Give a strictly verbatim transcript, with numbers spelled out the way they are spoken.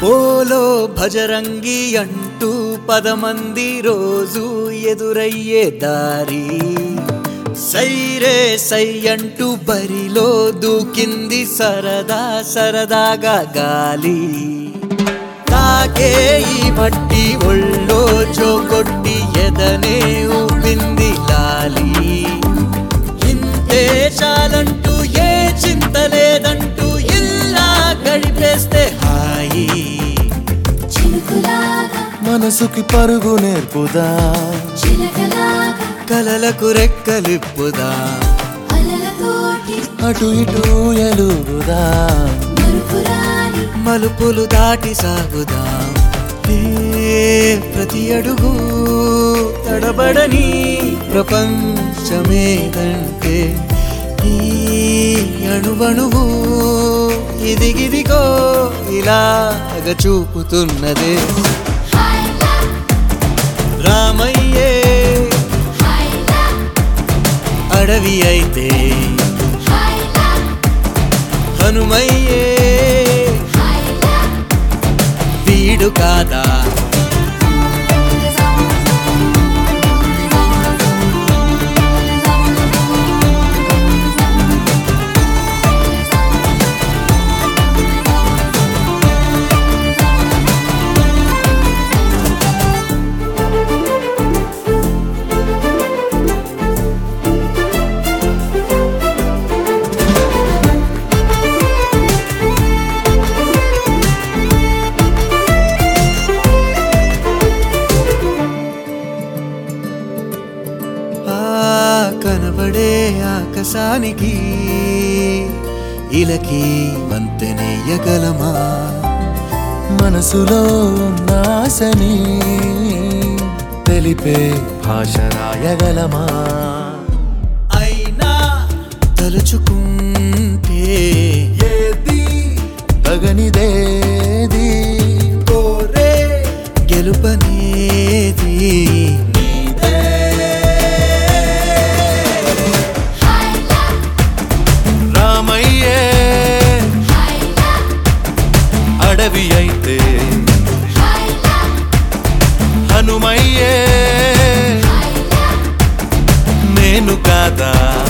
polo Bajrangi అంటూ పదమంది రోజు ఎదురయ్యే దారి సైరే సై అంటూ బరిలో దూకింది సరదా సరదాగా గాలి తాకే ఈ మట్టి ఒళ్ళో జోకొట్టి ఎదనే ఊపింది లాలి ఇంతే చాలంటూ ఏ చింత లేదంటూ ఇలా గడిపేస్తే హాయి మనసుకి పరుగు నేర్పుదా కలలకు రెక్కలిప్పుదా అటు ఇటు ఎలుగుదా మలుపులు దాటి సాగుదా ప్రతి అడుగు తడబడని ప్రపంచమేదంటే ఈ అణువణువు ఇదిగిదిగో ఇలాగ చూపుతున్నదే రామయ్యే అడవి అయితే హనుమయ్యే వీడు కాదా కనబడే ఆకాశానికి ఇలకి వంతెనేయగలమా మనసులో నాశని తెలిపే భాష రాయగలమా అయినా తలుచుకుంటే ఏది తగనిదేది కోరే గెలుపనేది అడవి అయితే హనుమయ్యే నేను కాదా